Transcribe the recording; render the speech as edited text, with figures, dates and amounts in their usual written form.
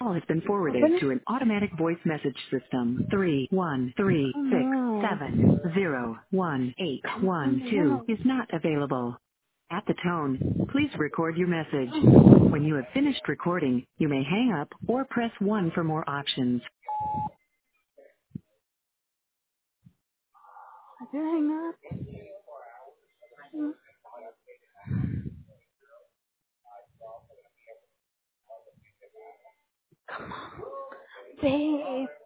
call has been forwarded Open it. to an automatic voice message system. Three one three Oh six no. seven zero one eight Come one on two now. is not available. At the tone, please record your message. When you have finished recording, you may hang up or press 1 for more options. I did hang up. Come on. Babe.